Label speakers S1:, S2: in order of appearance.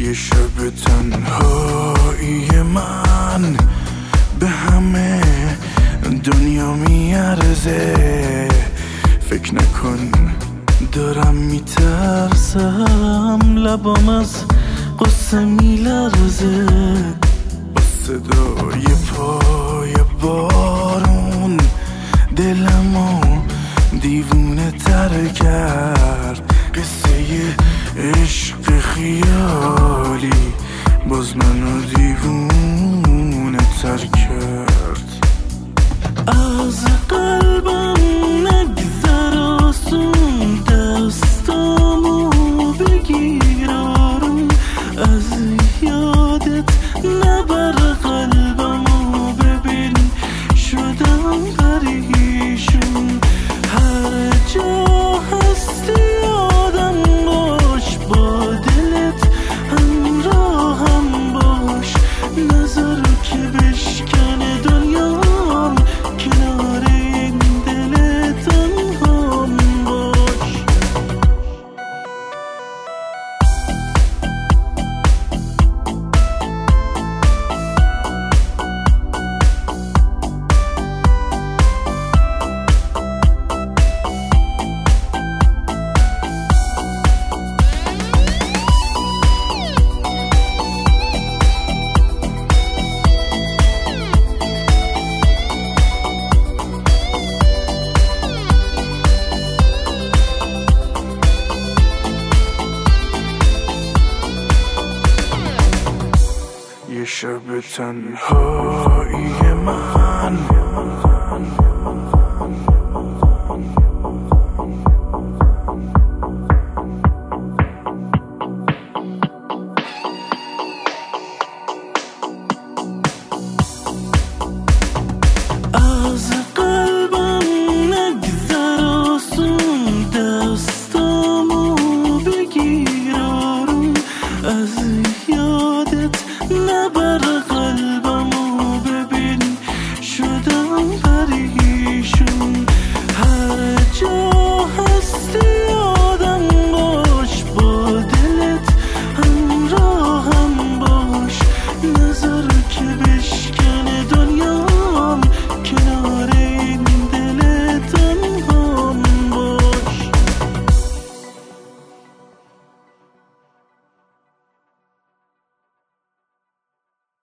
S1: یه شب تنهایی من به همه دنیا میارزه. فکر نکن دارم میترسم، لبام از قصه میلرزه. با صدای پای بارون دلمو دیوونه تر کرد. قصه عشق خیالی باز منو دیوونه تر کرد. از قلبم نگذر آسون، دستامو بگیر آروم، از یادت نبر قلبمو. ببین شدم پریشون، هر جا هستی یادم باش، با دلت همراهم باش. نظر که بشکنه دنیام، کنار این دل تنهام باش. یه شب تنهایی من